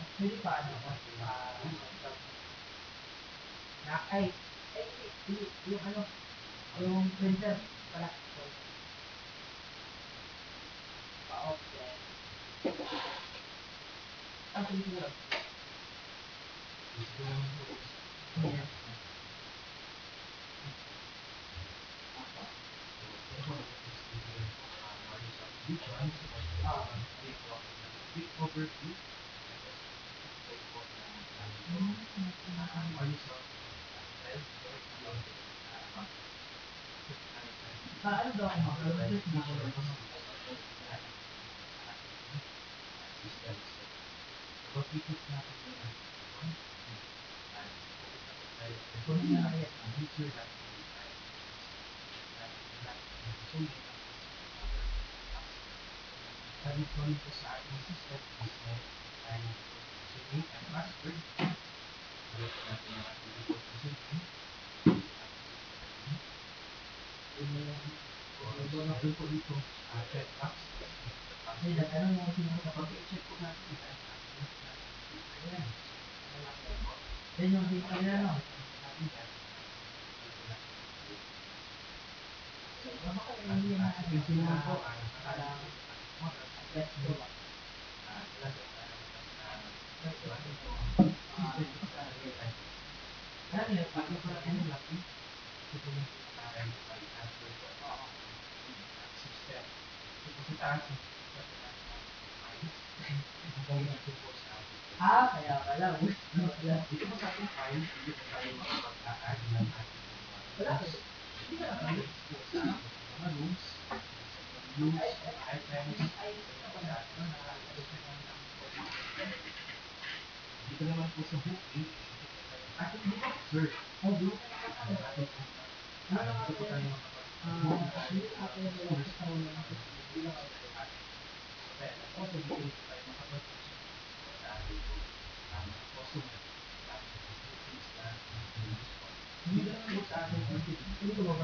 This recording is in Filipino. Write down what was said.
Pwede pa ano ko? Ay, yung ano, yung printer pala. Pa-offset. Ang sige lang. Yes. Overview. Ano daw ang mag-refresh na ako? Kung hindi na kaya, Sabi ko rin po sa ating system is tayo username and password. Sabi ko natin ang ating default username. Doon po dito, checkbox. kasi ano mo sino kapag i-check ko natin. Ayan. Then yung data nila, no? Sa pinsin naman po, Parang, let's go. Ano yun? Pati ko lang yun. Kaya pala. Dito po sa ating file, dito po tayo makapag-add ng ating Wala. Hindi ka nakalagay po sa mga rooms, use, items, dito naman po sa book page, ating book search. Ating dito po tayo makapag-book ng schools na also dito po tayo makapag-book sa ating mga customer sa ating bookings na use po. Dito naman po sa ating